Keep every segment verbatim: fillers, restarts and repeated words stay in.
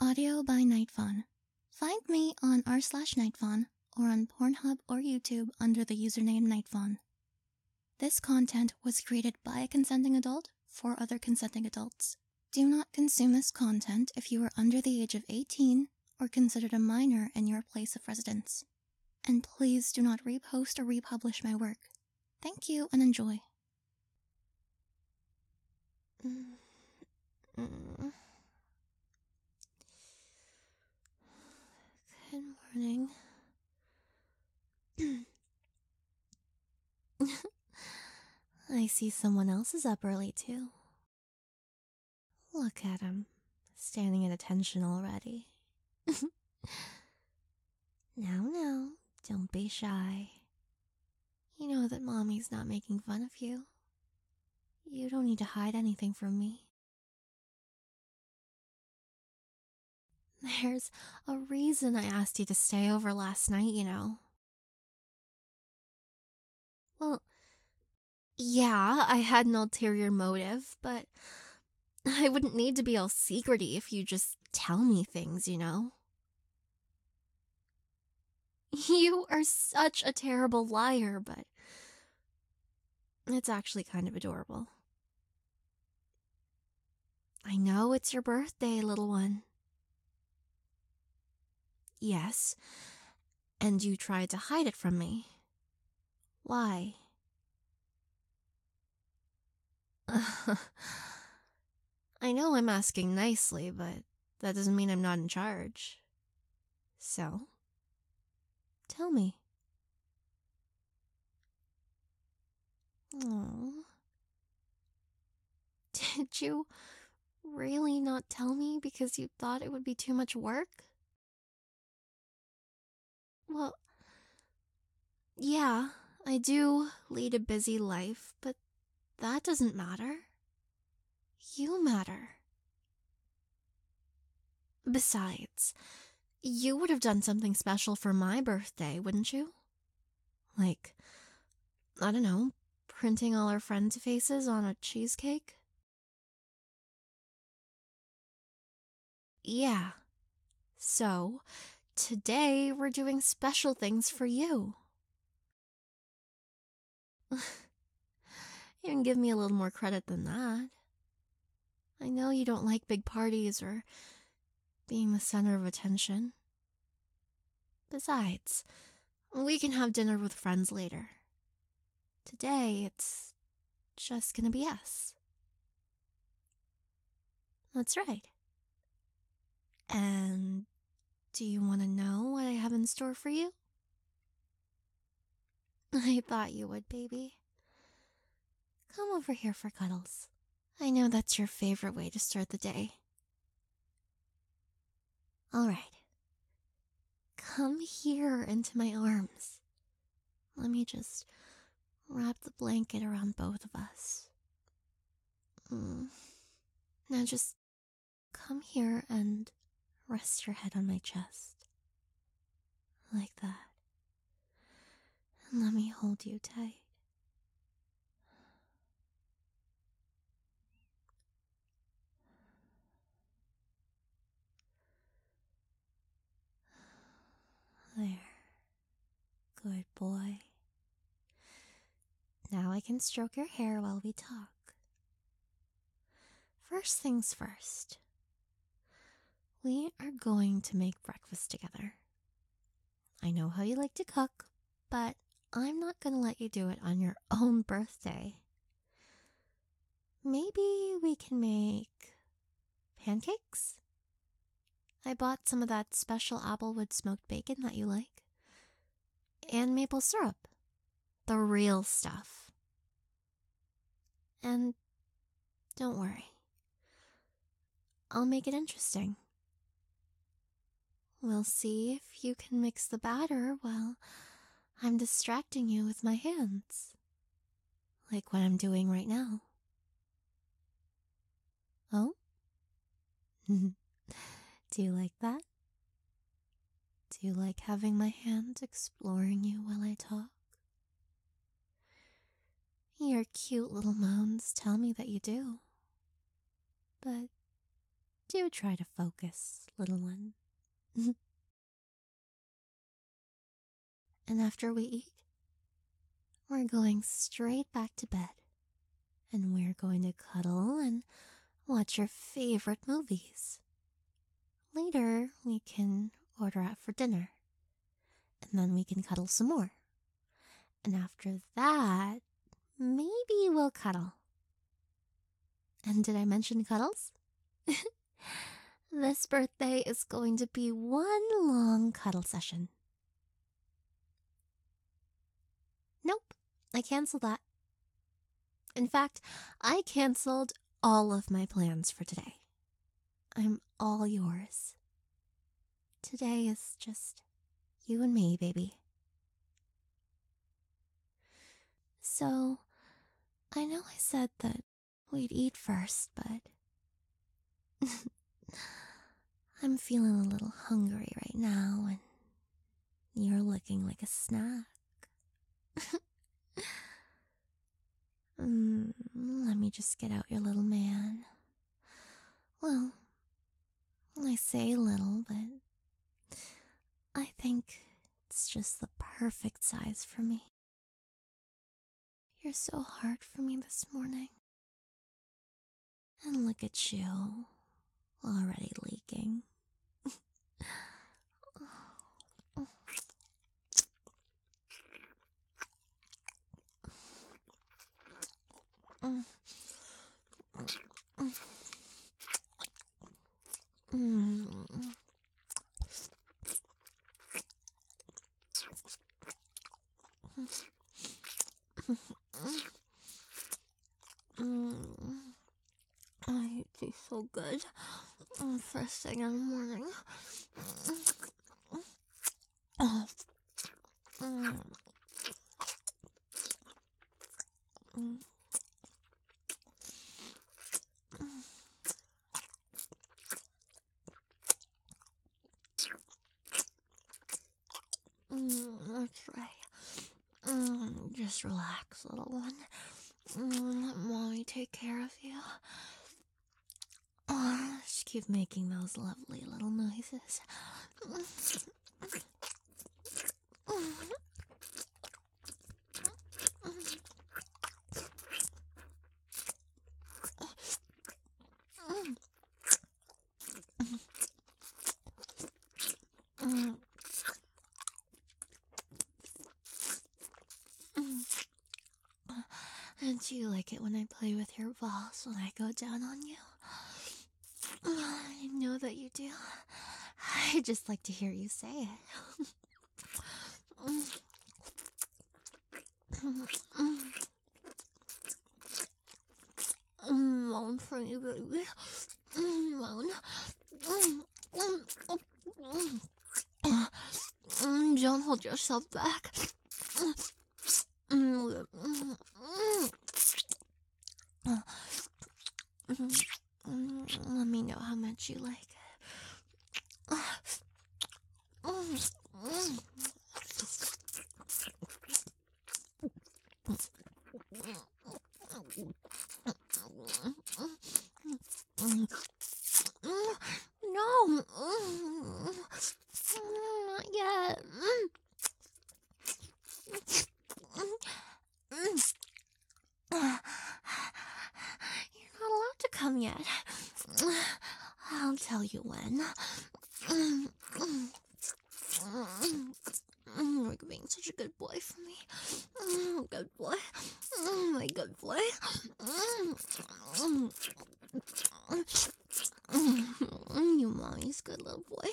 Audio by Nightfun. Find me on r slash Nightfun or on Pornhub or YouTube under the username Nightfun. This content was created by a consenting adult for other consenting adults. Do not consume this content if you are under the age of eighteen or considered a minor in your place of residence. And please do not repost or republish my work. Thank you and enjoy. Mm. Mm. Good morning. I see someone else is up early too. Look at him, standing at attention already. Now, now, don't be shy. You know that Mommy's not making fun of you. You don't need to hide anything from me. There's a reason I asked you to stay over last night, you know. Well, yeah, I had an ulterior motive, but I wouldn't need to be all secrety if you just tell me things, you know. You are such a terrible liar, but it's actually kind of adorable. I know it's your birthday, little one. Yes, and you tried to hide it from me. Why? I know I'm asking nicely, but that doesn't mean I'm not in charge. So, tell me. Oh. Did you really not tell me because you thought it would be too much work? Well, yeah, I do lead a busy life, but that doesn't matter. You matter. Besides, you would have done something special for my birthday, wouldn't you? Like, I don't know, printing all our friends' faces on a cheesecake? Yeah. So, today we're doing special things for you. You can give me a little more credit than that. I know you don't like big parties or being the center of attention. Besides, we can have dinner with friends later. Today, it's just gonna be us. That's right. And do you want to know what I have in store for you? I thought you would, baby. Come over here for cuddles. I know that's your favorite way to start the day. All right. Come here into my arms. Let me just wrap the blanket around both of us. Mm. Now just come here and rest your head on my chest. Like that. And let me hold you tight. There. Good boy. Now I can stroke your hair while we talk. First things first. We are going to make breakfast together. I know how you like to cook, but I'm not going to let you do it on your own birthday. Maybe we can make pancakes? I bought some of that special Applewood smoked bacon that you like. And maple syrup. The real stuff. And don't worry. I'll make it interesting. We'll see if you can mix the batter while I'm distracting you with my hands. Like what I'm doing right now. Oh? Do you like that? Do you like having my hands exploring you while I talk? Your cute little moans tell me that you do. But Do try to focus, little one. And after we eat, we're going straight back to bed. And we're going to cuddle and watch your favorite movies. Later, we can order out for dinner. And then we can cuddle some more. And after that, maybe we'll cuddle. And did I mention cuddles? This birthday is going to be one long cuddle session. Nope, I canceled that. In fact, I canceled all of my plans for today. I'm all yours. Today is just you and me, baby. So, I know I said that we'd eat first, but I'm feeling a little hungry right now, and you're looking like a snack. mm, let me just get out your little man. Well, I say little, but I think it's just the perfect size for me. You're so hard for me this morning. And look at you, already leaking. Mm. Mm. I taste so good. First thing in the morning. Oh. Mm. Mm. Mm, that's right. Mm, just relax, little one. Mm, let mommy take care of you. Oh, just keep making those lovely little noises. And do you like it when I play with your balls when I go down on you? I know that you do. I just like to hear you say it. Moan for you, baby. Moan. Don't hold yourself back. Let me know how much you like it. No, not yet. You're not allowed to come yet. I'll tell you when. You're being such a good boy for me. Good boy. My good boy. You mommy's good little boy.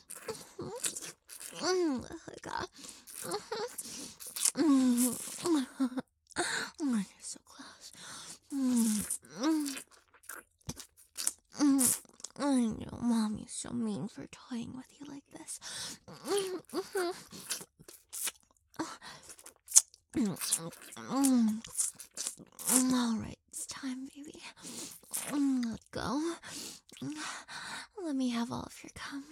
Oh my God. You're so close. I know mommy's so mean for toying with you like this. Alright, it's time, baby. Let's go. Let me have all of your cum.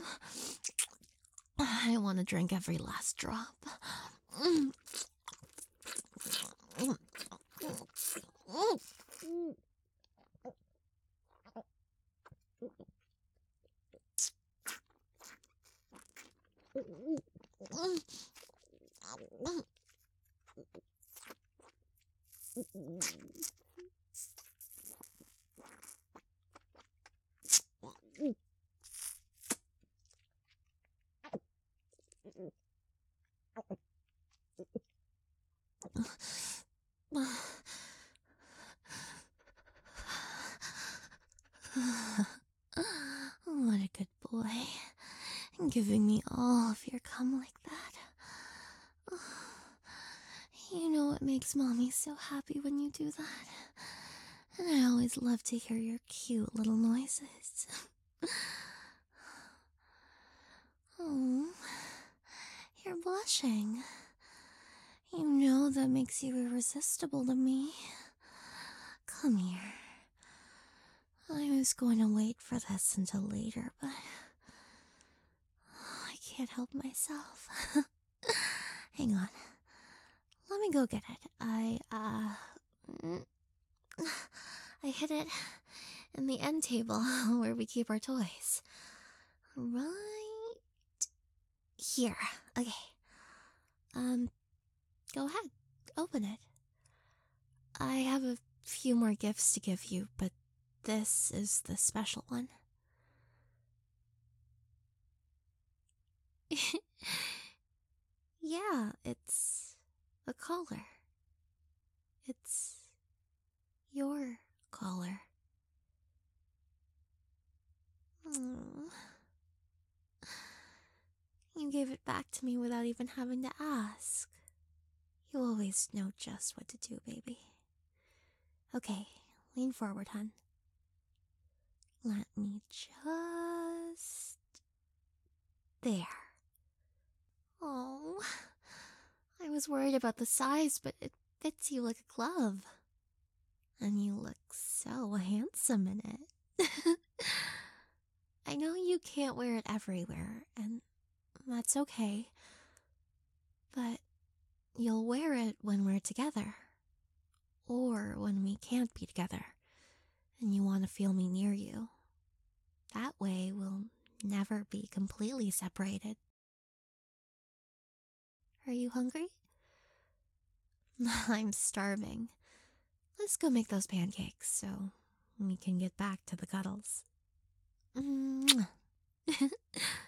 I want to drink every last drop. What a good boy. Giving me all of your cum like that. You know what makes mommy so happy when you do that? And I always love to hear your cute little noises. Oh, you're blushing. You know that makes you irresistible to me. Come here. I was going to wait for this until later, but I can't help myself. Hang on. Let me go get it. I, uh... I hid it in the end table where we keep our toys. Right here. Okay. Um, go ahead. Open it. I have a few more gifts to give you, but this is the special one. Yeah, it's a collar. It's your collar. Mm. You gave it back to me without even having to ask. You always know just what to do, baby. Okay, lean forward, hun. Let me just... There. Oh, I was worried about the size, but it fits you like a glove. And you look so handsome in it. I know you can't wear it everywhere, and that's okay. But you'll wear it when we're together. Or when we can't be together, and you want to feel me near you. That way, we'll never be completely separated. Are you hungry? I'm starving. Let's go make those pancakes so we can get back to the cuddles. Mwah.